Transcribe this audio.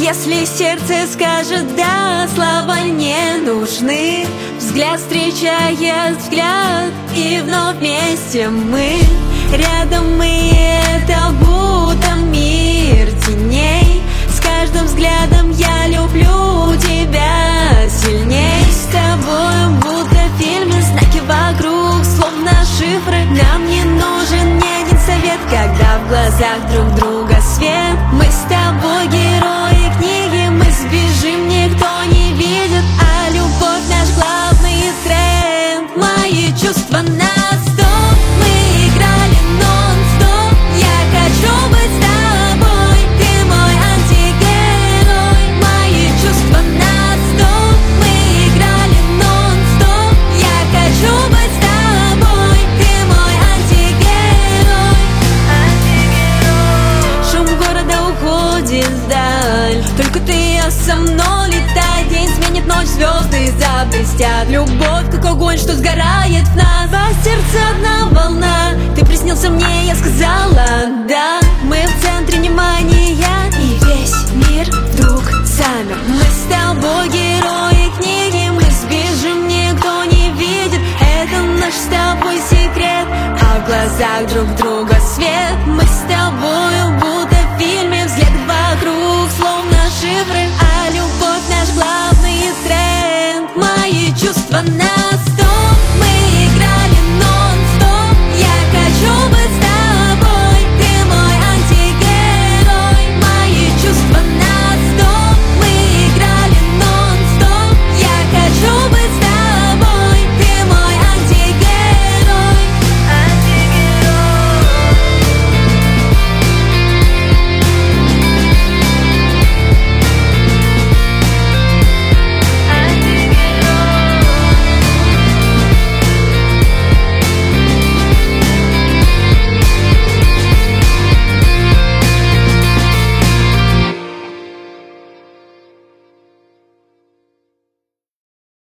Если сердце скажет «да», слова не нужны. Взгляд встречает взгляд, и вновь вместе мы. Рядом мы, это будто мир теней. С каждым взглядом я люблю тебя сильней. С тобой будто в фильме, знаки вокруг, словно шифры. Нам не нужен ни один совет, когда в глазах друг друга свет. Мы с тобой герои книги, мы сбежим, никто не видит, а любовь наш главный тренд. Мои чувства на стоп, мы играли нон-стоп. Я хочу быть с тобой, ты мой антигерой. Мои чувства на стоп, мы играли нон-стоп. Я хочу быть с тобой, ты мой антигерой. Шум города уходит вдаль, только ты и я со мной. Летает день, сменит ночь, звезды заблестят. Любовь как огонь, что сгорает в нас. По сердцу одна волна, ты приснился мне, я сказала да. Мы в центре внимания, и весь мир вдруг замер. Мы с тобой герои книги, мы сбежим, никто не видит. Это наш с тобой секрет, а в глазах друг друга свет. Мы с тобою будто в фильме, взгляд вокруг, словно шифры, а любовь наш главный тренд. Мои чувства на